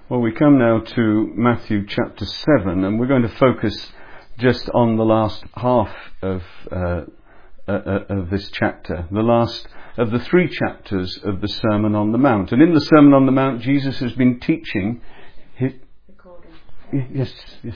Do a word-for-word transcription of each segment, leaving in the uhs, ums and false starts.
Well, we come now to Matthew chapter seven, and we're going to focus just on the last half of uh, uh, uh, of this chapter, the last of the three chapters of the Sermon on the Mount. And in the Sermon on the Mount, Jesus has been teaching his... Yes, yes.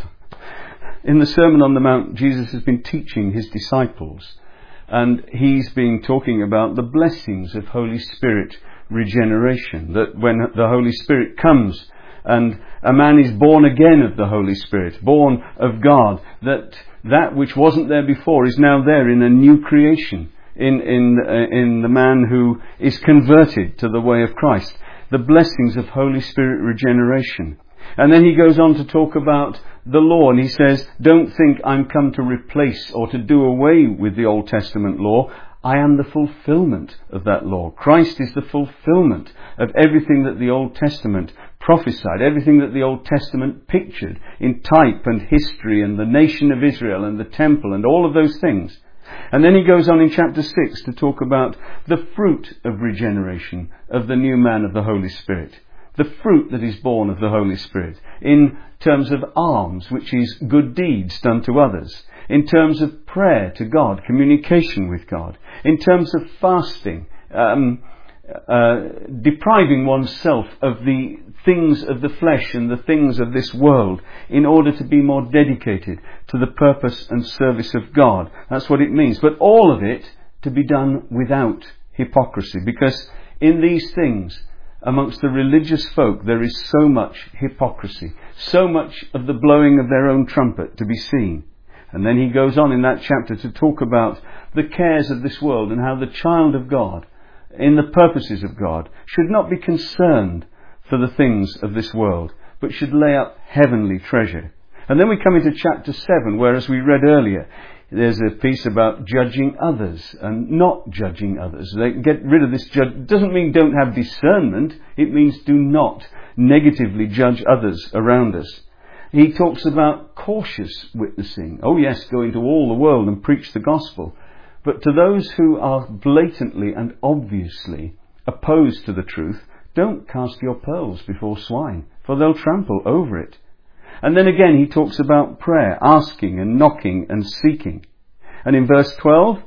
In the Sermon on the Mount, Jesus has been teaching his disciples, and he's been talking about the blessings of Holy Spirit regeneration, that when the Holy Spirit comes and a man is born again of the Holy Spirit, born of God, that that which wasn't there before is now there in a new creation, in in uh, in the man who is converted to the way of Christ. The blessings of Holy Spirit regeneration. And then he goes on to talk about the law, and he says, don't think I'm come to replace or to do away with the Old Testament law. I am the fulfillment of that law. Christ is the fulfillment of everything that the Old Testament prophesied, everything that the Old Testament pictured in type and history and the nation of Israel and the temple and all of those things. And then he goes on in chapter six to talk about the fruit of regeneration of the new man of the Holy Spirit. The fruit that is born of the Holy Spirit in terms of alms, which is good deeds done to others, in terms of prayer to God, communication with God, in terms of fasting, um, uh, depriving oneself of the things of the flesh and the things of this world in order to be more dedicated to the purpose and service of God. That's what it means. But all of it to be done without hypocrisy, because in these things, amongst the religious folk, there is so much hypocrisy, so much of the blowing of their own trumpet to be seen. And then he goes on in that chapter to talk about the cares of this world and how the child of God, in the purposes of God, should not be concerned for the things of this world, but should lay up heavenly treasure. And then we come into chapter seven, where, as we read earlier, there's a piece about judging others and not judging others. They get rid of this judge. It doesn't mean don't have discernment. It means do not negatively judge others around us. He talks about cautious witnessing. Oh yes, go into all the world and preach the gospel. But to those who are blatantly and obviously opposed to the truth, don't cast your pearls before swine, for they'll trample over it. And then again he talks about prayer, asking and knocking and seeking. And in verse twelve,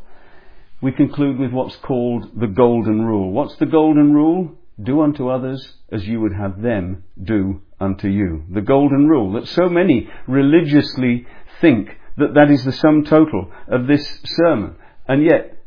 we conclude with what's called the golden rule. What's the golden rule? Do unto others as you would have them do unto you. The golden rule that so many religiously think that that is the sum total of this sermon. And yet,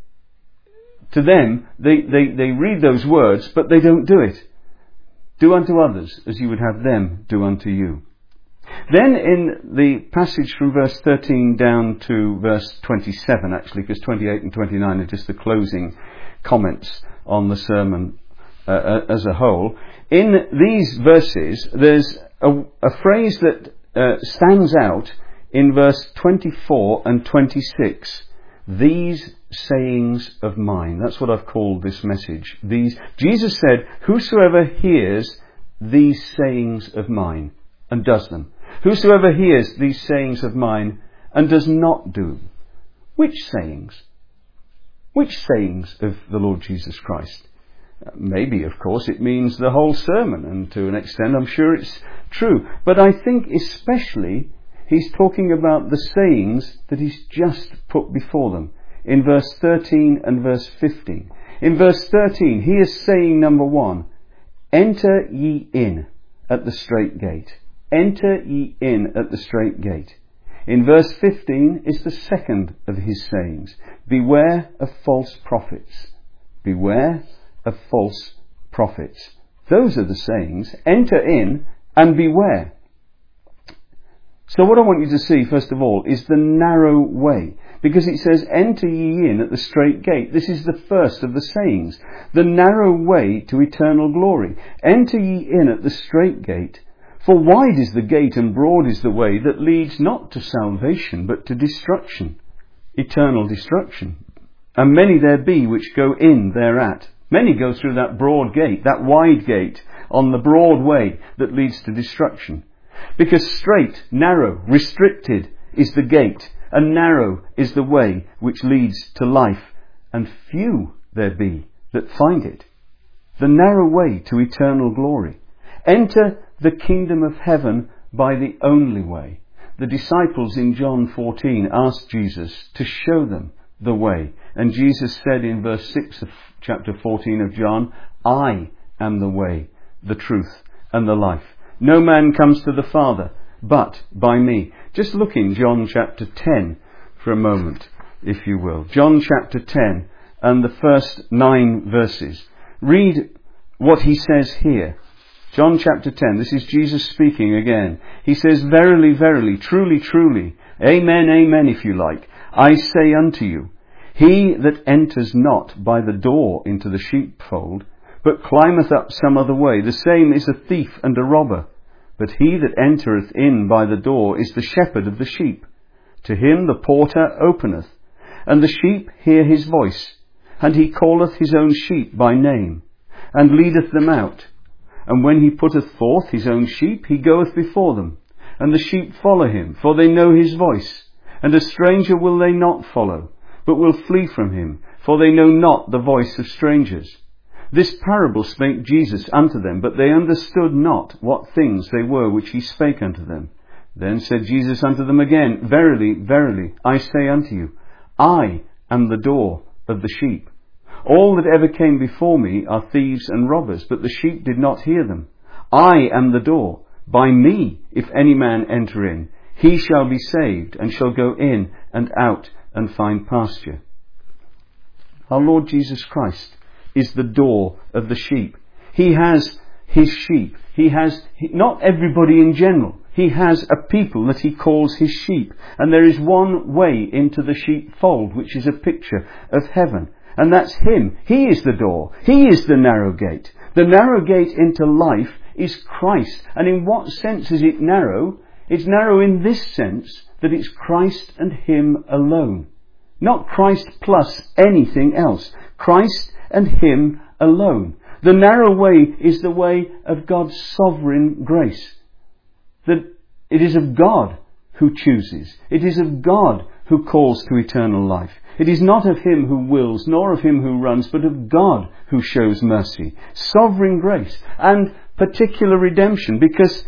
to them, they, they, they read those words, but they don't do it. Do unto others as you would have them do unto you. Then in the passage from verse thirteen down to verse twenty-seven, actually, because twenty-eight and twenty-nine are just the closing comments on the sermon uh, as a whole. In these verses, there's a, a phrase that uh, stands out in verse twenty-four and twenty-six. These sayings of mine. That's what I've called this message. These, Jesus said, whosoever hears these sayings of mine and does them. Whosoever hears these sayings of mine and does not do. Which sayings? Which sayings of the Lord Jesus Christ? Maybe, of course, it means the whole sermon, and to an extent I'm sure it's true. But I think especially he's talking about the sayings that he's just put before them in verse thirteen and verse fifteen. In verse thirteen, he is saying, number one, enter ye in at the strait gate. Enter ye in at the strait gate. In verse fifteen is the second of his sayings. Beware of false prophets. Beware of false prophets. Those are the sayings. Enter in and beware. So what I want you to see, first of all, is the narrow way. Because it says, enter ye in at the strait gate. This is the first of the sayings. The narrow way to eternal glory. Enter ye in at the strait gate. For wide is the gate and broad is the way that leads not to salvation, but to destruction, eternal destruction. And many there be which go in thereat. Many go through that broad gate, that wide gate, on the broad way that leads to destruction. Because straight, narrow, restricted is the gate, and narrow is the way which leads to life, and few there be that find it. The narrow way to eternal glory. Enter the kingdom of heaven by the only way. The disciples in John fourteen asked Jesus to show them the way. And Jesus said in verse six of chapter fourteen of John, I am the way, the truth, and the life. No man comes to the Father but by me. Just look in John chapter ten for a moment, if you will. John chapter ten and the first nine verses. Read what he says here. John chapter ten, this is Jesus speaking again. He says, Verily, verily, truly, truly, amen, amen, if you like, I say unto you, he that enters not by the door into the sheepfold, but climbeth up some other way, the same is a thief and a robber. But he that entereth in by the door is the shepherd of the sheep. To him the porter openeth, and the sheep hear his voice, and he calleth his own sheep by name, and leadeth them out. And when he putteth forth his own sheep, he goeth before them, and the sheep follow him, for they know his voice. And a stranger will they not follow, but will flee from him, for they know not the voice of strangers. This parable spake Jesus unto them, but they understood not what things they were which he spake unto them. Then said Jesus unto them again, Verily, verily, I say unto you, I am the door of the sheep. All that ever came before me are thieves and robbers, but the sheep did not hear them. I am the door. By me, if any man enter in, he shall be saved, and shall go in and out and find pasture. Our Lord Jesus Christ is the door of the sheep. He has his sheep. He has, not everybody in general, he has a people that he calls his sheep. And there is one way into the sheepfold, which is a picture of heaven. And that's him. He is the door. He is the narrow gate. The narrow gate into life is Christ. And in what sense is it narrow? It's narrow in this sense, that it's Christ and him alone. Not Christ plus anything else. Christ and him alone. The narrow way is the way of God's sovereign grace. That it is of God who chooses. It is of God who calls to eternal life. It is not of him who wills, nor of him who runs, but of God who shows mercy. Sovereign grace and particular redemption, because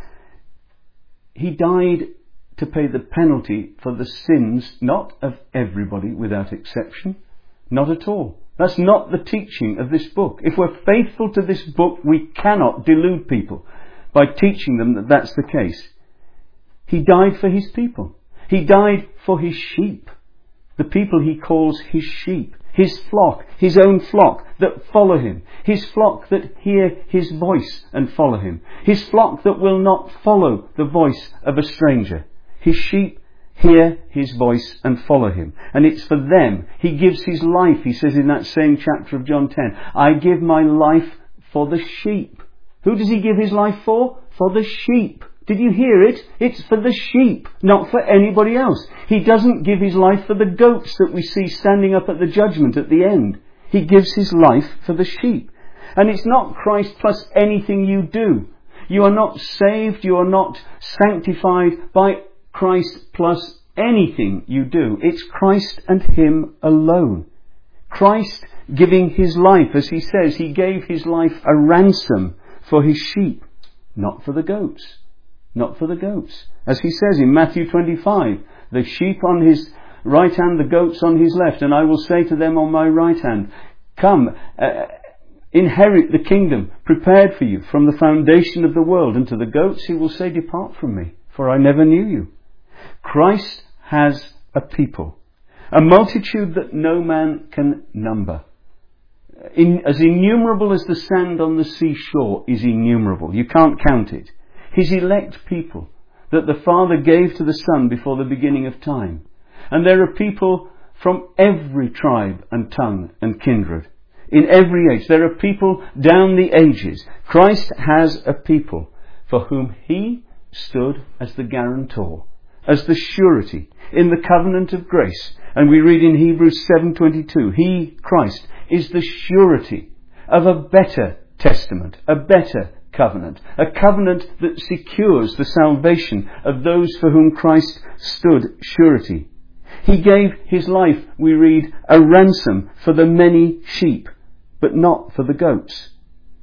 he died to pay the penalty for the sins, not of everybody without exception, not at all. That's not the teaching of this book. If we're faithful to this book, we cannot delude people by teaching them that that's the case. He died for his people. He died for his sheep. The people he calls his sheep. His flock, his own flock that follow him. His flock that hear his voice and follow him. His flock that will not follow the voice of a stranger. His sheep hear his voice and follow him. And it's for them. He gives his life, he says in that same chapter of John ten. I give my life for the sheep. Who does he give his life for? For the sheep. Did you hear it? It's for the sheep, not for anybody else. He doesn't give his life for the goats that we see standing up at the judgment at the end. He gives his life for the sheep. And it's not Christ plus anything you do. You are not saved, you are not sanctified by Christ plus anything you do. It's Christ and him alone. Christ giving his life, as he says, he gave his life a ransom for his sheep, not for the goats. Not for the goats. As he says in Matthew twenty-five, the sheep on his right hand, the goats on his left, and I will say to them on my right hand, come, uh, inherit the kingdom prepared for you from the foundation of the world. And to the goats he will say, depart from me, for I never knew you. Christ has a people, a multitude that no man can number. In, as innumerable as the sand on the seashore is innumerable. You can't count it. His elect people that the Father gave to the Son before the beginning of time. And there are people from every tribe and tongue and kindred. In every age. There are people down the ages. Christ has a people for whom he stood as the guarantor, as the surety in the covenant of grace. And we read in Hebrews seven twenty-two, he, Christ, is the surety of a better testament, a better covenant, a covenant that secures the salvation of those for whom Christ stood surety. He gave his life, we read, a ransom for the many sheep, but not for the goats.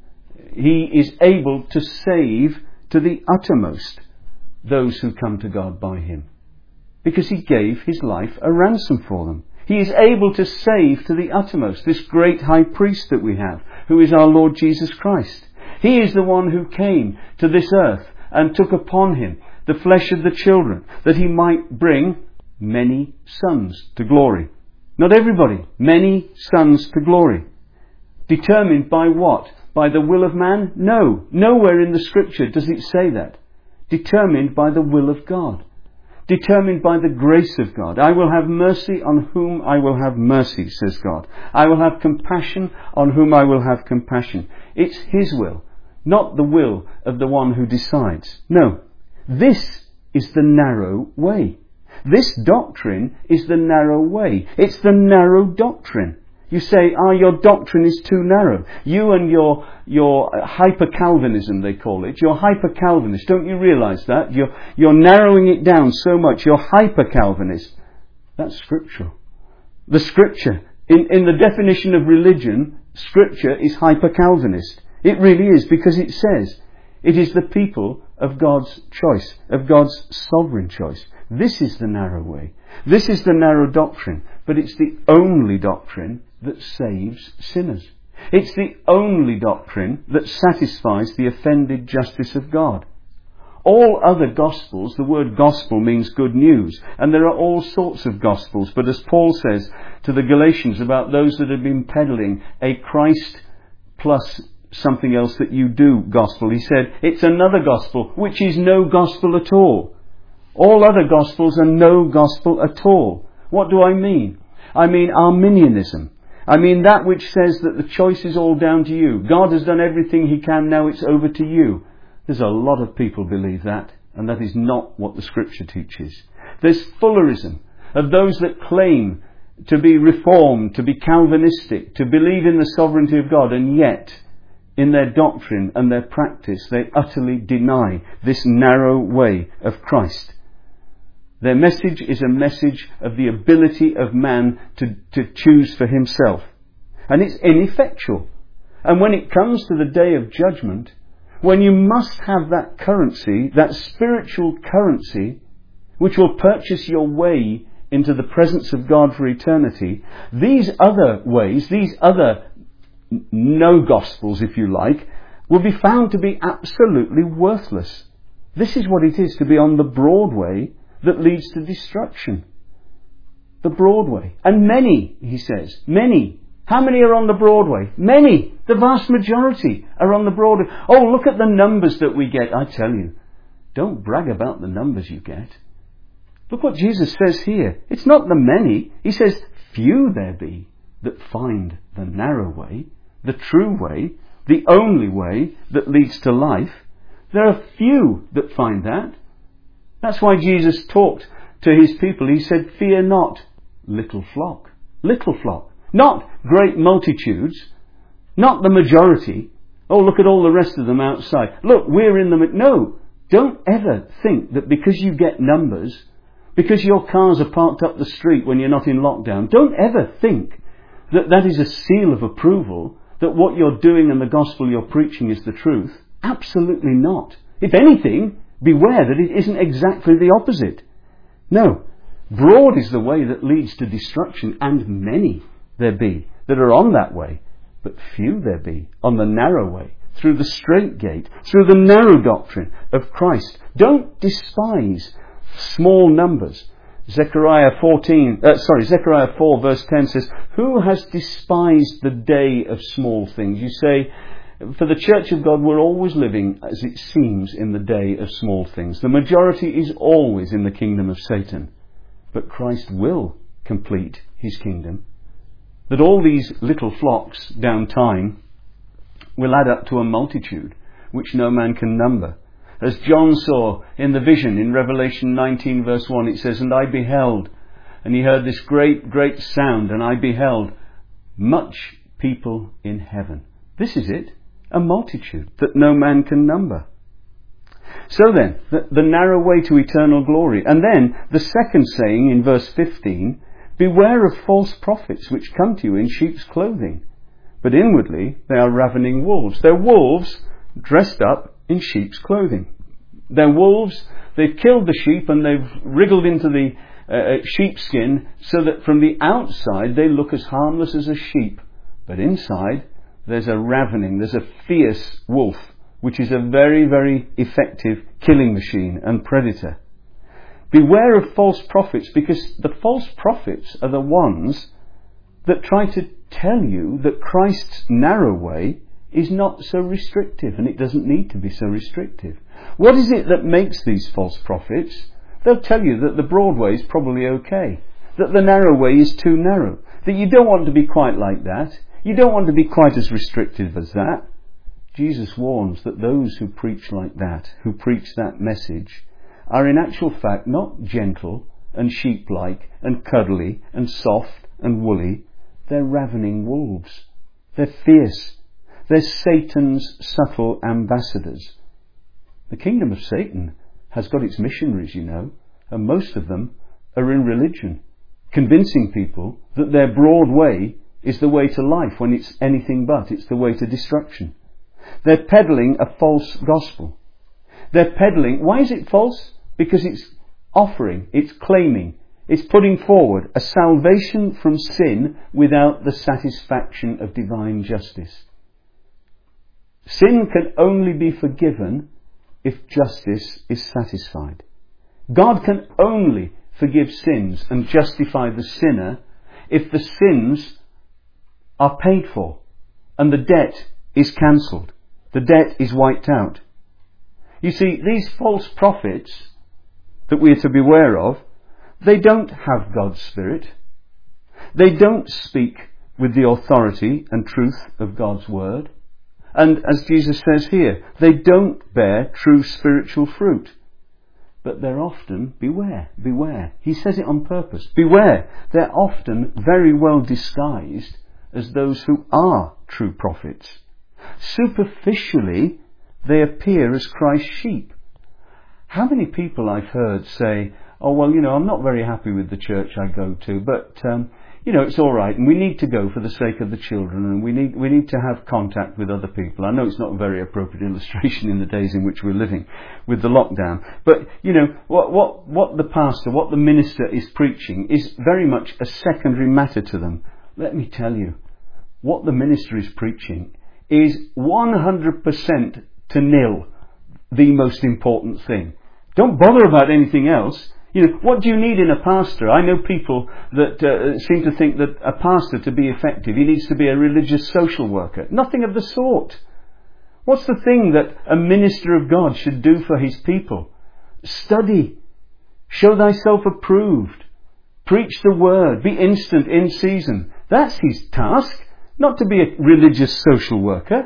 He is able to save to the uttermost those who come to God by him, because he gave his life a ransom for them. He is able to save to the uttermost this great high priest that we have, who is our Lord Jesus Christ. He is the one who came to this earth and took upon him the flesh of the children, that he might bring many sons to glory. Not everybody, many sons to glory. Determined by what? By the will of man? No. Nowhere in the scripture does it say that. Determined by the will of God. Determined by the grace of God. I will have mercy on whom I will have mercy, says God. I will have compassion on whom I will have compassion. It's his will, not the will of the one who decides. No. This is the narrow way. This doctrine is the narrow way. It's the narrow doctrine. You say, ah, your doctrine is too narrow. You and your your hyper-Calvinism, they call it. You're hyper-Calvinist. Don't you realise that? You're, you're narrowing it down so much. You're hyper-Calvinist. That's scriptural. The scripture, in, in the definition of religion, scripture is hyper-Calvinist. It really is, because it says it is the people of God's choice, of God's sovereign choice. This is the narrow way. This is the narrow doctrine. But it's the only doctrine that saves sinners. It's the only doctrine that satisfies the offended justice of God. All other gospels, the word gospel means good news, and there are all sorts of gospels, but as Paul says to the Galatians about those that have been peddling a Christ plus something else that you do gospel, he said, it's another gospel, which is no gospel at all. All other gospels are no gospel at all. What do I mean? I mean Arminianism. I mean that which says that the choice is all down to you. God has done everything he can, now it's over to you. There's a lot of people believe that, and that is not what the scripture teaches. There's Fullerism of those that claim to be reformed, to be Calvinistic, to believe in the sovereignty of God, and yet in their doctrine and their practice they utterly deny this narrow way of Christ. Their message is a message of the ability of man to, to choose for himself. And it's ineffectual. And when it comes to the day of judgment, when you must have that currency, that spiritual currency, which will purchase your way into the presence of God for eternity, these other ways, these other no gospels, if you like, will be found to be absolutely worthless. This is what it is to be on the broad way that leads to destruction. The broad way. And many, he says, many. How many are on the broad way? Many. The vast majority are on the broad way. Oh, look at the numbers that we get. I tell you, don't brag about the numbers you get. Look what Jesus says here. It's not the many. He says, few there be that find the narrow way, the true way, the only way that leads to life. There are few that find that. That's why Jesus talked to his people. He said, fear not, little flock. Little flock. Not great multitudes. Not the majority. Oh, look at all the rest of them outside. Look, we're in them. No, don't ever think that because you get numbers, because your cars are parked up the street when you're not in lockdown, don't ever think that that is a seal of approval, that what you're doing and the gospel you're preaching is the truth. Absolutely not. If anything, beware that it isn't exactly the opposite. No. Broad is the way that leads to destruction, and many there be that are on that way, but few there be on the narrow way, through the straight gate, through the narrow doctrine of Christ. Don't despise small numbers. Zechariah fourteen, uh, sorry, Zechariah four verse ten says, who has despised the day of small things? You say, for the Church of God, we're always living, as it seems, in the day of small things. The majority is always in the kingdom of Satan. But Christ will complete his kingdom. That all these little flocks down time will add up to a multitude which no man can number. As John saw in the vision in Revelation nineteen verse one, it says, and I beheld, and he heard this great, great sound, and I beheld much people in heaven. This is it. A multitude that no man can number. So then, the, the narrow way to eternal glory. And then, the second saying in verse fifteen, beware of false prophets which come to you in sheep's clothing, but inwardly they are ravening wolves. They're wolves dressed up in sheep's clothing. They're wolves, they've killed the sheep and they've wriggled into the uh, sheepskin so that from the outside they look as harmless as a sheep. But inside there's a ravening, there's a fierce wolf, which is a very, very effective killing machine and predator. Beware of false prophets, because the false prophets are the ones that try to tell you that Christ's narrow way is not so restrictive, and it doesn't need to be so restrictive. What is it that makes these false prophets? They'll tell you that the broad way is probably okay, that the narrow way is too narrow, that you don't want to be quite like that, you don't want to be quite as restrictive as that. Jesus warns that those who preach like that, who preach that message, are in actual fact not gentle and sheep-like and cuddly and soft and woolly. They're ravening wolves. They're fierce. They're Satan's subtle ambassadors. The kingdom of Satan has got its missionaries, you know, and most of them are in religion, convincing people that their broad way is the way to life when it's anything but. It's the way to destruction. They're peddling a false gospel. They're peddling... Why is it false? Because it's offering, it's claiming, it's putting forward a salvation from sin without the satisfaction of divine justice. Sin can only be forgiven if justice is satisfied. God can only forgive sins and justify the sinner if the sins are paid for and the debt is cancelled. The debt is wiped out. You see, these false prophets that we are to beware of, they don't have God's Spirit. They don't speak with the authority and truth of God's Word. And as Jesus says here, they don't bear true spiritual fruit. But they're often, beware, beware. He says it on purpose. Beware. They're often very well disguised as those who are true prophets. Superficially, they appear as Christ's sheep. How many people I've heard say, oh, well, you know, I'm not very happy with the church I go to, but, um, you know, it's all right, and we need to go for the sake of the children, and we need we need to have contact with other people. I know it's not a very appropriate illustration in the days in which we're living with the lockdown, but, you know, what, what, what the pastor, what the minister is preaching is very much a secondary matter to them. Let me tell you, what the minister is preaching is one hundred percent to nil the most important thing. Don't bother about anything else. You know, what do you need in a pastor? I know people that uh, seem to think that a pastor, to be effective, he needs to be a religious social worker. Nothing of the sort. What's the thing that a minister of God should do for his people? Study. Show thyself approved. Preach the word. Be instant in season. That's his task. Not to be a religious social worker.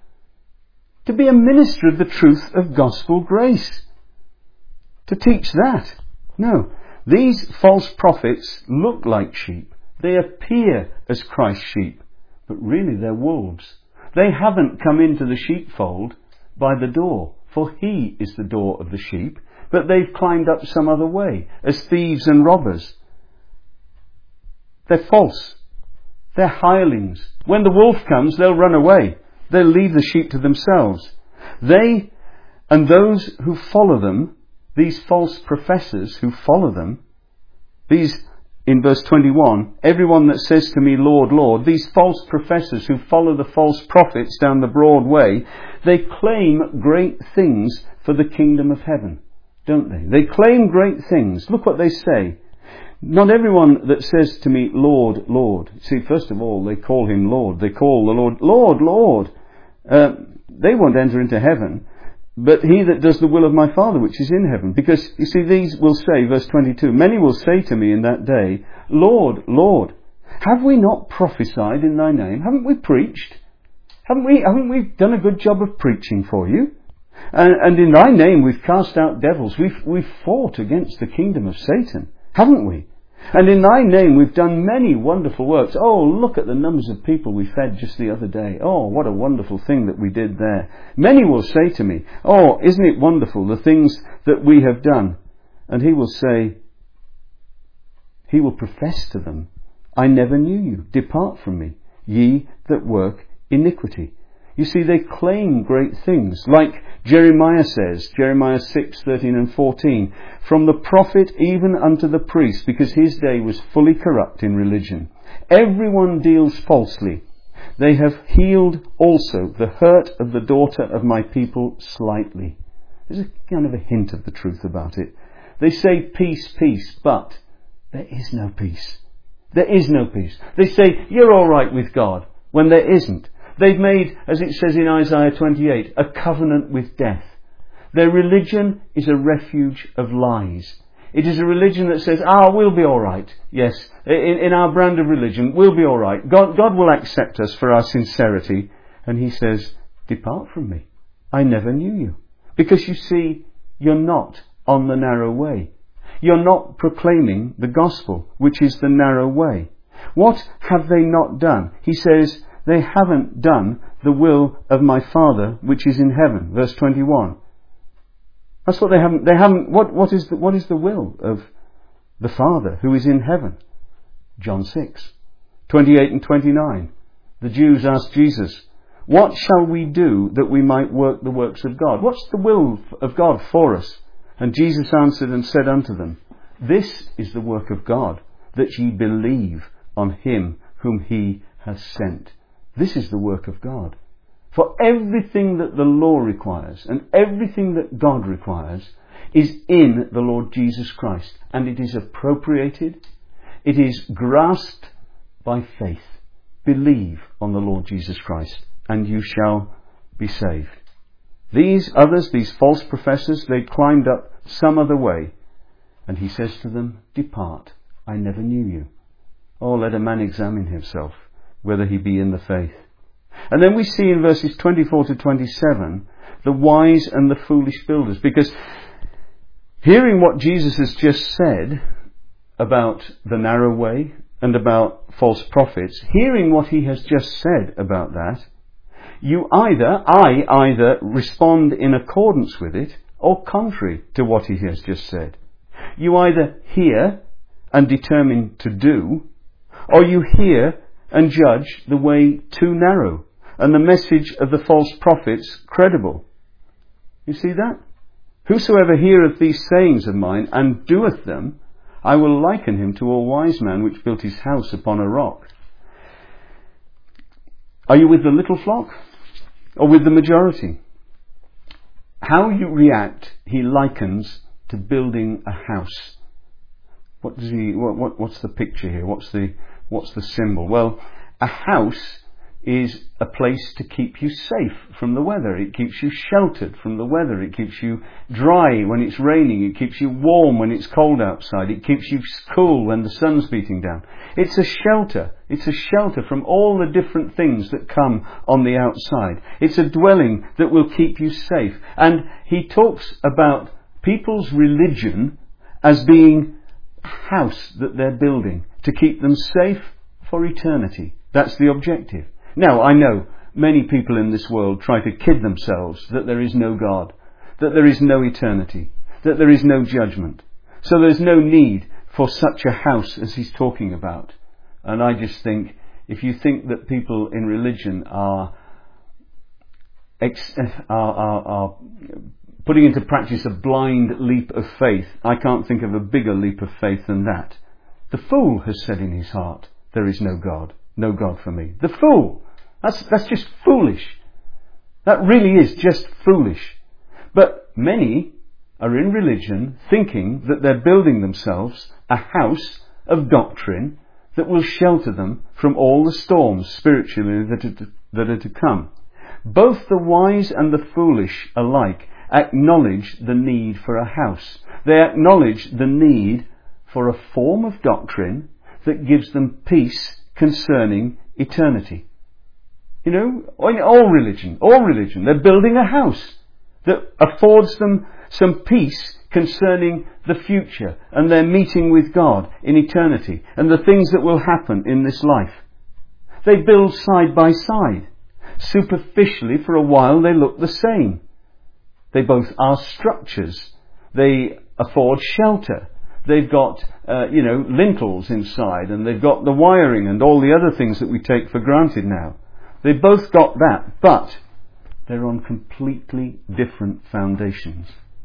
To be a minister of the truth of gospel grace. To teach that. No. These false prophets look like sheep. They appear as Christ's sheep. But really they're wolves. They haven't come into the sheepfold by the door. For he is the door of the sheep. But they've climbed up some other way. As thieves and robbers. They're false. They're hirelings. When the wolf comes, they'll run away. They'll leave the sheep to themselves. They and those who follow them, these false professors who follow them, these, in verse twenty-one, everyone that says to me, Lord, Lord, these false professors who follow the false prophets down the broad way, they claim great things for the kingdom of heaven, don't they? They claim great things. Look what they say. Not everyone that says to me, Lord, Lord. See, first of all, they call him Lord. They call the Lord, Lord, Lord. Uh, they won't enter into heaven, but he that does the will of my Father which is in heaven. Because, you see, these will say, verse twenty-two, many will say to me in that day, Lord, Lord, have we not prophesied in thy name? Haven't we preached? Haven't we, haven't we done a good job of preaching for you? And, and in thy name we've cast out devils. We've, we've fought against the kingdom of Satan. Haven't we? And in thy name we've done many wonderful works. Oh, look at the numbers of people we fed just the other day. Oh, what a wonderful thing that we did there. Many will say to me, oh, isn't it wonderful, the things that we have done? And he will say, he will profess to them, I never knew you. Depart from me, ye that work iniquity. You see, they claim great things, like Jeremiah says, Jeremiah six, thirteen and fourteen, from the prophet even unto the priest, because his day was fully corrupt in religion. Everyone deals falsely. They have healed also the hurt of the daughter of my people slightly. There's a kind of a hint of the truth about it. They say peace, peace, but there is no peace. There is no peace. They say you're all right with God when there isn't. They've made, as it says in Isaiah twenty-eight, a covenant with death. Their religion is a refuge of lies. It is a religion that says, ah, we'll be all right. Yes, in, in our brand of religion, we'll be all right. God, God will accept us for our sincerity. And he says, depart from me. I never knew you. Because you see, you're not on the narrow way. You're not proclaiming the gospel, which is the narrow way. What have they not done? He says, they haven't done the will of my Father, which is in heaven. Verse twenty-one. That's what they haven't, they haven't, what, what is the, what is the will of the Father who is in heaven? John six, twenty-eight and twenty-nine. The Jews asked Jesus, what shall we do that we might work the works of God? What's the will of God for us? And Jesus answered and said unto them, this is the work of God, that ye believe on him whom he has sent. This is the work of God. For everything that the law requires and everything that God requires is in the Lord Jesus Christ. And it is appropriated. It is grasped by faith. Believe on the Lord Jesus Christ and you shall be saved. These others, these false professors, they climbed up some other way. And he says to them, depart, I never knew you. Oh, let a man examine himself, whether he be in the faith. And then we see in verses twenty-four to twenty-seven, the wise and the foolish builders. Because hearing what Jesus has just said about the narrow way and about false prophets, hearing what he has just said about that, you either, I either respond in accordance with it or contrary to what he has just said. You either hear and determine to do, or you hear and judge the way too narrow and the message of the false prophets credible. You see that? Whosoever heareth these sayings of mine and doeth them, I will liken him to a wise man which built his house upon a rock. Are you with the little flock or with the majority? How you react, he likens to building a house. What does he? What, what, what's the picture here? What's the what's the symbol? Well, a house is a place to keep you safe from the weather. It keeps you sheltered from the weather. It keeps you dry when it's raining. It keeps you warm when it's cold outside. It keeps you cool when the sun's beating down. It's a shelter. It's a shelter from all the different things that come on the outside. It's a dwelling that will keep you safe. And he talks about people's religion as being a house that they're building to keep them safe for eternity. That's the objective. Now, I know many people in this world try to kid themselves that there is no God, that there is no eternity, that there is no judgment. So there's no need for such a house as he's talking about. And I just think, if you think that people in religion are, ex- are, are, are putting into practice a blind leap of faith, I can't think of a bigger leap of faith than that. The fool has said in his heart, there is no God. No God for me. The fool. That's, that's just foolish. That really is just foolish. But many are in religion thinking that they're building themselves a house of doctrine that will shelter them from all the storms spiritually that are to, that are to come. Both the wise and the foolish alike acknowledge the need for a house. They acknowledge the need for a form of doctrine that gives them peace concerning eternity. You know, in all religion, all religion, they're building a house that affords them some peace concerning the future and their meeting with God in eternity and the things that will happen in this life. They build side by side. Superficially, for a while, they look the same. They both are structures. They afford shelter. they've got, uh, you know, lintels inside, and they've got the wiring and all the other things that we take for granted now. They've both got that, but they're on completely different foundations.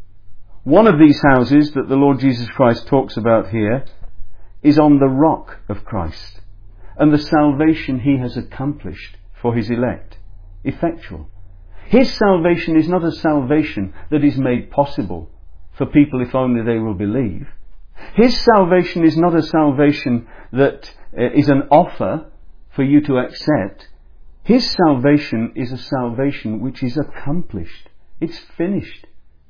One of these houses that the Lord Jesus Christ talks about here is on the rock of Christ, and the salvation he has accomplished for his elect. Effectual. His salvation is not a salvation that is made possible for people if only they will believe. His salvation is not a salvation that is an offer for you to accept. His salvation is a salvation which is accomplished. It's finished.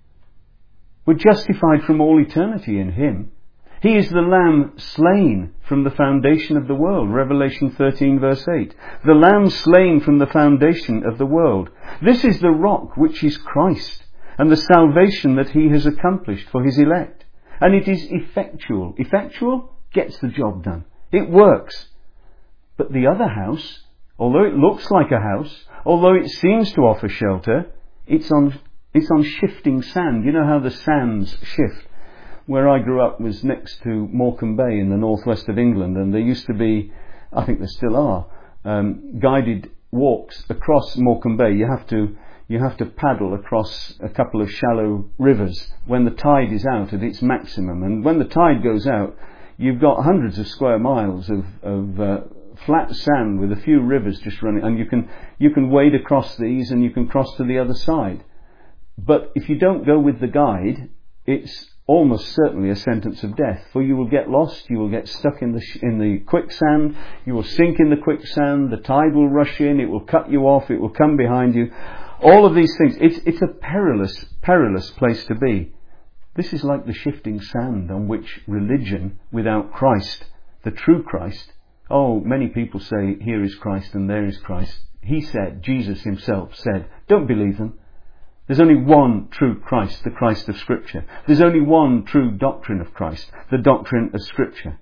We're justified from all eternity in him. He is the Lamb slain from the foundation of the world. Revelation thirteen verse eight. The Lamb slain from the foundation of the world. This is the rock which is Christ, and the salvation that he has accomplished for his elect. And it is effectual. Effectual gets the job done. It works. But the other house, although it looks like a house, although it seems to offer shelter, it's on, it's on shifting sand. You know how the sands shift? Where I grew up was next to Morecambe Bay in the northwest of England, and there used to be, I think there still are, um, guided walks across Morecambe Bay. You have to you have to paddle across a couple of shallow rivers when the tide is out at its maximum, and when the tide goes out, you've got hundreds of square miles of, of uh, flat sand with a few rivers just running, and you can you can wade across these and you can cross to the other side. But if you don't go with the guide, it's almost certainly a sentence of death, for you will get lost, you will get stuck in the sh- in the quicksand, you will sink in the quicksand, the tide will rush in, it will cut you off, it will come behind you. All of these things, it's, it's a perilous, perilous place to be. This is like the shifting sand on which religion without Christ, the true Christ, oh, many people say, here is Christ and there is Christ. He said, Jesus himself said, don't believe them. There's only one true Christ, the Christ of Scripture. There's only one true doctrine of Christ, the doctrine of Scripture.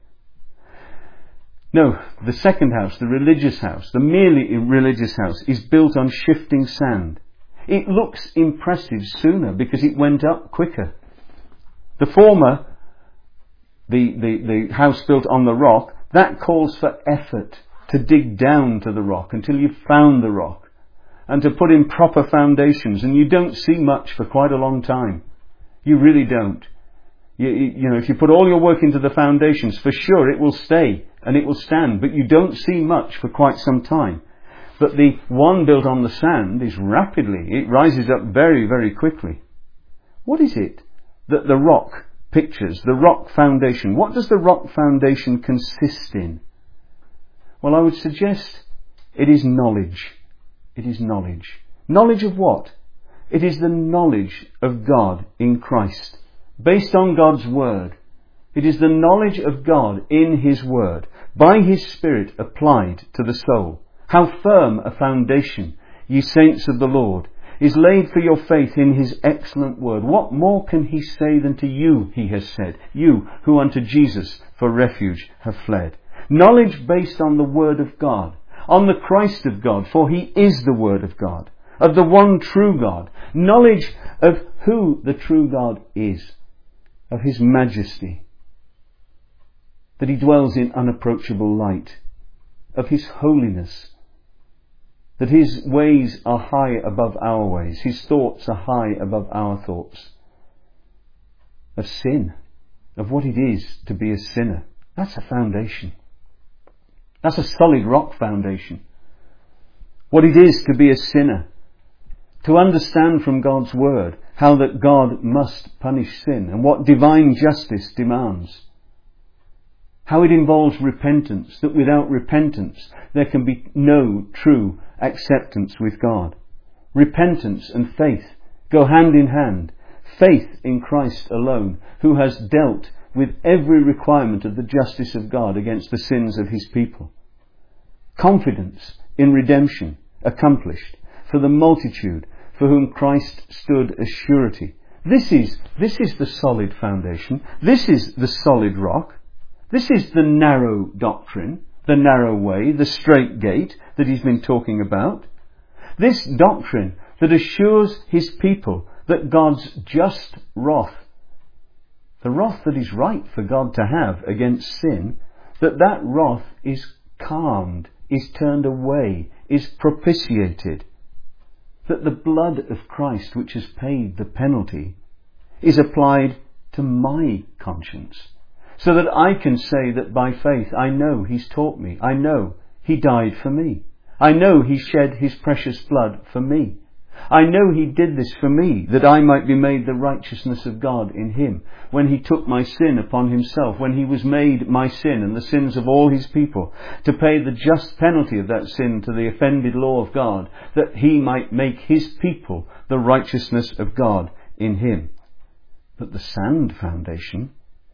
No, the second house, the religious house, the merely religious house, is built on shifting sand. It looks impressive sooner because it went up quicker. The former, the, the, the house built on the rock, that calls for effort to dig down to the rock until you've found the rock, and to put in proper foundations, and you don't see much for quite a long time. You really don't. You, you know, if you put all your work into the foundations, for sure it will stay and it will stand, but you don't see much for quite some time. But the one built on the sand is rapidly, it rises up very, very quickly. What is it that the rock pictures, the rock foundation? What does the rock foundation consist in? Well, I would suggest it is knowledge. It is knowledge. Knowledge of what? It is the knowledge of God in Christ, based on God's Word. It is the knowledge of God in His Word, by His Spirit applied to the soul. How firm a foundation, ye saints of the Lord, is laid for your faith in His excellent Word. What more can He say than to you, He has said, you who unto Jesus for refuge have fled? Knowledge based on the Word of God, on the Christ of God, for He is the Word of God, of the one true God. Knowledge of who the true God is, of His majesty, that He dwells in unapproachable light, of His holiness, that His ways are high above our ways, His thoughts are high above our thoughts, of sin, of what it is to be a sinner. That's a foundation. That's a solid rock foundation. What it is to be a sinner. To understand from God's Word how that God must punish sin and what divine justice demands. How it involves repentance, that without repentance there can be no true acceptance with God. Repentance and faith go hand in hand. Faith in Christ alone, who has dealt with every requirement of the justice of God against the sins of His people. Confidence in redemption accomplished for the multitude for whom Christ stood as surety. This is, this is the solid foundation. This is the solid rock. This is the narrow doctrine, the narrow way, the straight gate that he's been talking about. This doctrine that assures His people that God's just wrath the wrath that is right for God to have against sin, that that wrath is calmed, is turned away, is propitiated. That the blood of Christ, which has paid the penalty, is applied to my conscience, so that I can say that by faith I know He's taught me, I know He died for me, I know He shed His precious blood for me, I know He did this for me, that I might be made the righteousness of God in Him, when He took my sin upon Himself, when He was made my sin and the sins of all His people, to pay the just penalty of that sin to the offended law of God, that He might make His people the righteousness of God in Him. But the sand foundation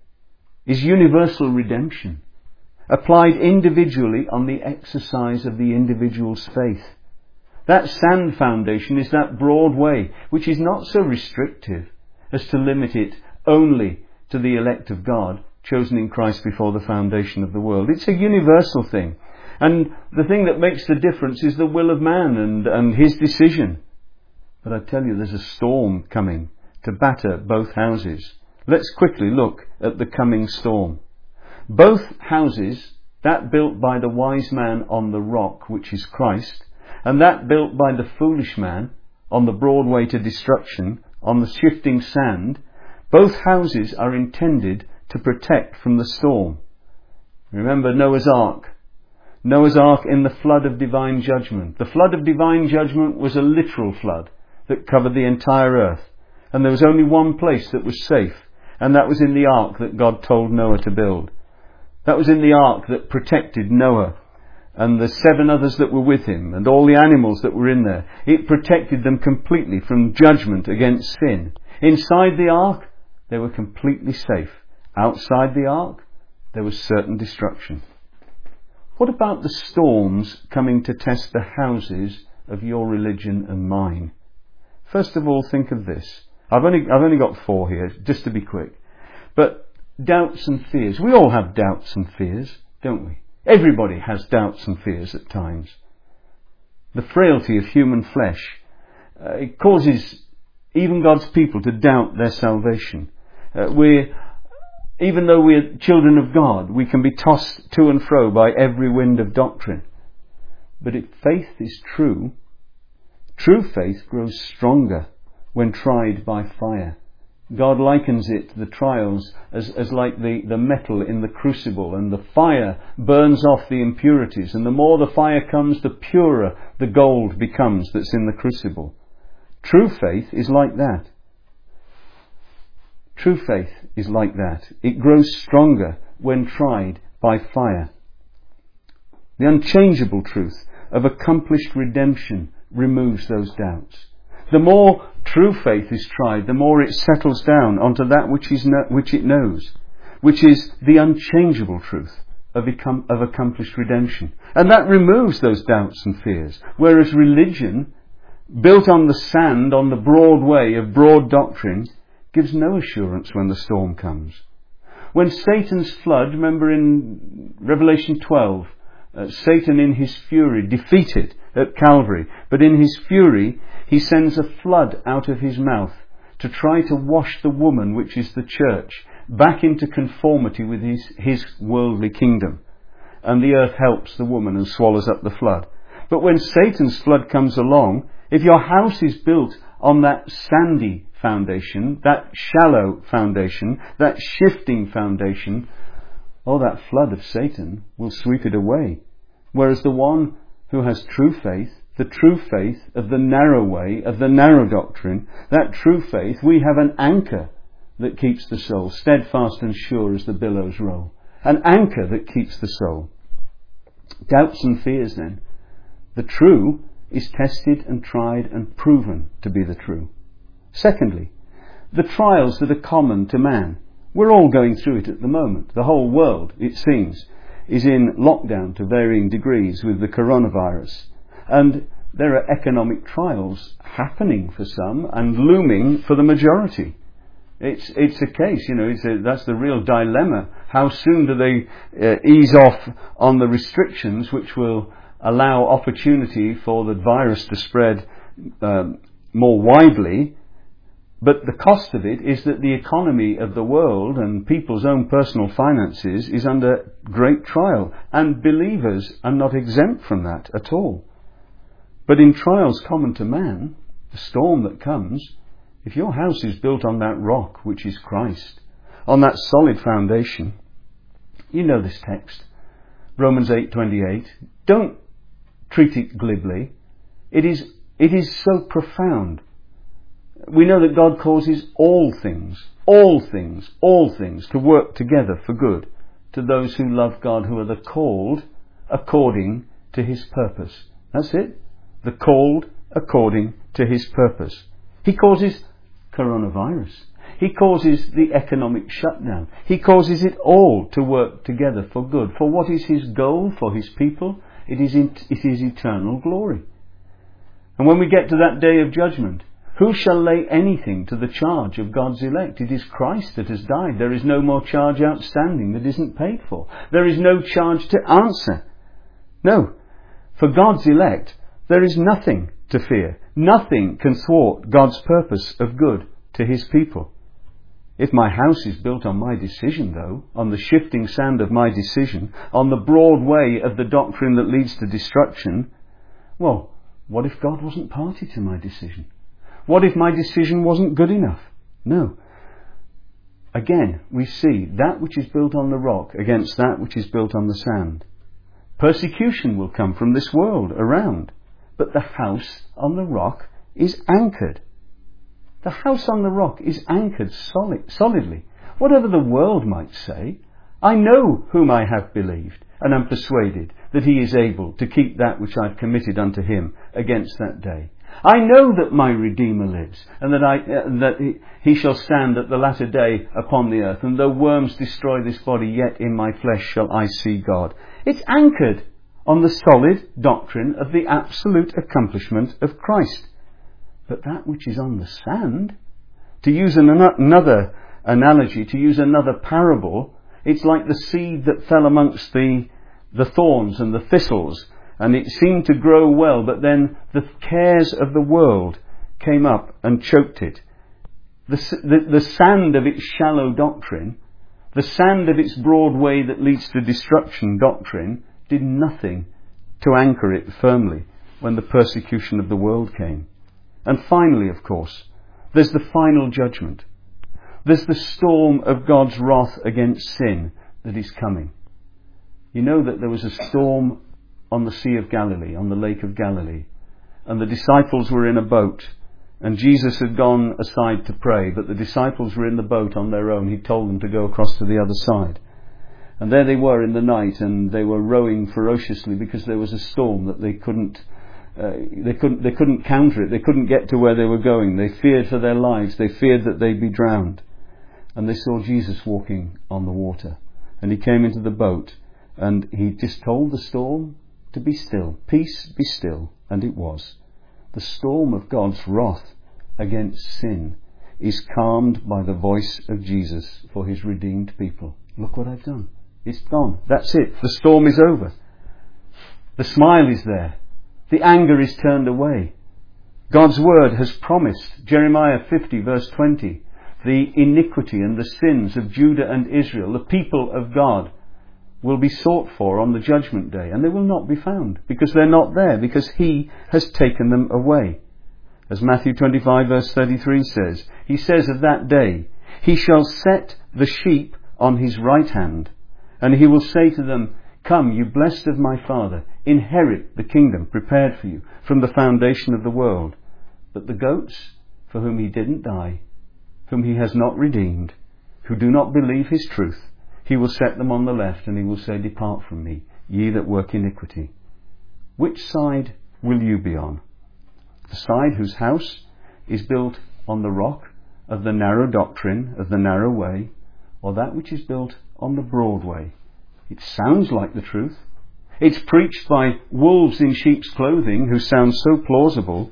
is universal redemption, applied individually on the exercise of the individual's faith. That sand foundation is that broad way, which is not so restrictive as to limit it only to the elect of God, chosen in Christ before the foundation of the world. It's a universal thing. And the thing that makes the difference is the will of man and, and his decision. But I tell you, there's a storm coming to batter both houses. Let's quickly look at the coming storm. Both houses, that built by the wise man on the rock, which is Christ, and that built by the foolish man on the broad way to destruction, on the shifting sand, both houses are intended to protect from the storm. Remember Noah's Ark. Noah's Ark in the flood of divine judgment. The flood of divine judgment was a literal flood that covered the entire earth. And there was only one place that was safe, and that was in the ark that God told Noah to build. That was in the ark that protected Noah and the seven others that were with him, and all the animals that were in there. It protected them completely from judgment against sin. Inside the ark, they were completely safe. Outside the ark, there was certain destruction. What about the storms coming to test the houses of your religion and mine? First of all, think of this. I've only, I've only got four here, just to be quick. But doubts and fears. We all have doubts and fears, don't we? Everybody has doubts and fears at times. The frailty of human flesh uh, it causes even God's people to doubt their salvation. Uh, we're, even though we're children of God, we can be tossed to and fro by every wind of doctrine. But if faith is true, true faith grows stronger when tried by fire. God likens it, the trials, as, as like the, the metal in the crucible, and the fire burns off the impurities, and the more the fire comes, the purer the gold becomes that's in the crucible. True faith is like that. True faith is like that. It grows stronger when tried by fire. The unchangeable truth of accomplished redemption removes those doubts. The more true faith is tried, the more it settles down onto that which is no, which it knows, which is the unchangeable truth of, ecom- of accomplished redemption. And that removes those doubts and fears. Whereas religion, built on the sand, on the broad way of broad doctrine, gives no assurance when the storm comes. When Satan's flood, remember in Revelation twelve, uh, Satan in his fury defeated at Calvary, but in his fury he sends a flood out of his mouth to try to wash the woman, which is the church, back into conformity with his, his worldly kingdom. And the earth helps the woman and swallows up the flood. But when Satan's flood comes along, if your house is built on that sandy foundation, that shallow foundation, that shifting foundation, oh, that flood of Satan will sweep it away. Whereas the one who has true faith, the true faith of the narrow way, of the narrow doctrine, that true faith, we have an anchor that keeps the soul, steadfast and sure as the billows roll. An anchor that keeps the soul. Doubts and fears then. The true is tested and tried and proven to be the true. Secondly, the trials that are common to man. We're all going through it at the moment. The whole world, it seems, is in lockdown to varying degrees with the coronavirus. And there are economic trials happening for some and looming for the majority. It's it's a case, you know, it's a, that's the real dilemma. How soon do they uh, ease off on the restrictions which will allow opportunity for the virus to spread um, more widely? But the cost of it is that the economy of the world and people's own personal finances is under great trial, and believers are not exempt from that at all. But in trials common to man, the storm that comes, if your house is built on that rock, which is Christ, on that solid foundation, you know this text, Romans eight twenty-eight, don't treat it glibly. It is, it is so profound. We know that God causes all things, all things, all things to work together for good to those who love God, who are the called according to His purpose. That's it. The called according to His purpose. He causes coronavirus. He causes the economic shutdown. He causes it all to work together for good. For what is His goal for His people? It is, in, it is eternal glory. And when we get to that day of judgment, who shall lay anything to the charge of God's elect? It is Christ that has died. There is no more charge outstanding that isn't paid for. There is no charge to answer. No. For God's elect, there is nothing to fear. Nothing can thwart God's purpose of good to His people. If my house is built on my decision, though, on the shifting sand of my decision, on the broad way of the doctrine that leads to destruction, well, what if God wasn't party to my decision? What if my decision wasn't good enough? No. Again, we see that which is built on the rock against that which is built on the sand. Persecution will come from this world around, but the house on the rock is anchored. The house on the rock is anchored solid, solidly. Whatever the world might say, I know whom I have believed, and am persuaded that He is able to keep that which I have committed unto Him against that day. I know that my Redeemer lives, and that, I, uh, that he, he shall stand at the latter day upon the earth, and though worms destroy this body, yet in my flesh shall I see God. It's anchored on the solid doctrine of the absolute accomplishment of Christ. But that which is on the sand, to use an, another analogy, to use another parable, it's like the seed that fell amongst the, the thorns and the thistles, and it seemed to grow well, but then the cares of the world came up and choked it. The, the, the sand of its shallow doctrine, the sand of its broad way that leads to destruction doctrine, did nothing to anchor it firmly when the persecution of the world came. And finally, of course, there's the final judgment. There's the storm of God's wrath against sin that is coming. You know that there was a storm on the Sea of Galilee, on the Lake of Galilee, and the disciples were in a boat, and Jesus had gone aside to pray, but the disciples were in the boat on their own. He told them to go across to the other side. And there they were in the night, and they were rowing ferociously because there was a storm that they couldn't uh, they couldn't they couldn't counter it. They couldn't get to where they were going. They feared for their lives. They feared that they'd be drowned. And they saw Jesus walking on the water, and He came into the boat, and He just told the storm to be still. Peace, be still. And it was. The storm of God's wrath against sin is calmed by the voice of Jesus for His redeemed people. Look what I've done. It's gone. That's it. The storm is over. The smile is there. The anger is turned away. God's word has promised, Jeremiah fifty verse twenty, the iniquity and the sins of Judah and Israel, the people of God, will be sought for on the judgment day, and they will not be found, because they're not there, because He has taken them away. As Matthew twenty-five verse thirty-three says, He says of that day, He shall set the sheep on His right hand, and He will say to them, Come, you blessed of my Father, inherit the kingdom prepared for you from the foundation of the world. But the goats, for whom He didn't die, whom He has not redeemed, who do not believe His truth, He will set them on the left, and He will say, Depart from me, ye that work iniquity. Which side will you be on? The side whose house is built on the rock of the narrow doctrine of the narrow way, or that which is built on the broad way? It sounds like the truth. It's preached by wolves in sheep's clothing who sound so plausible.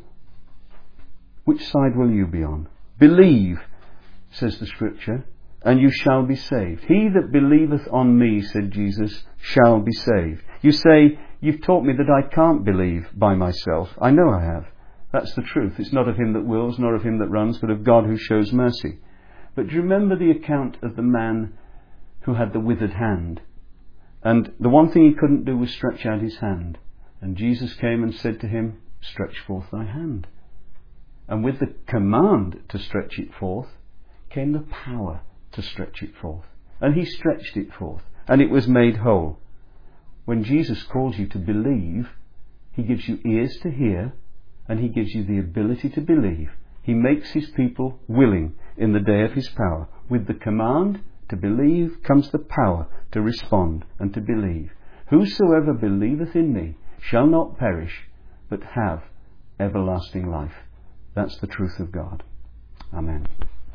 Which side will you be on? Believe, says the Scripture, and you shall be saved. He that believeth on me, said Jesus, shall be saved. You say, You've taught me that I can't believe by myself. I know I have. That's the truth. It's not of him that wills, nor of him that runs, but of God who shows mercy. But do you remember the account of the man who had the withered hand? And the one thing he couldn't do was stretch out his hand. And Jesus came and said to him, stretch forth thy hand. And with the command to stretch it forth came the power to stretch it forth. And he stretched it forth, and it was made whole. When Jesus calls you to believe, he gives you ears to hear, and he gives you the ability to believe. He makes his people willing in the day of his power. With the command to believe comes the power to respond and to believe. Whosoever believeth in me shall not perish, but have everlasting life. That's the truth of God. Amen.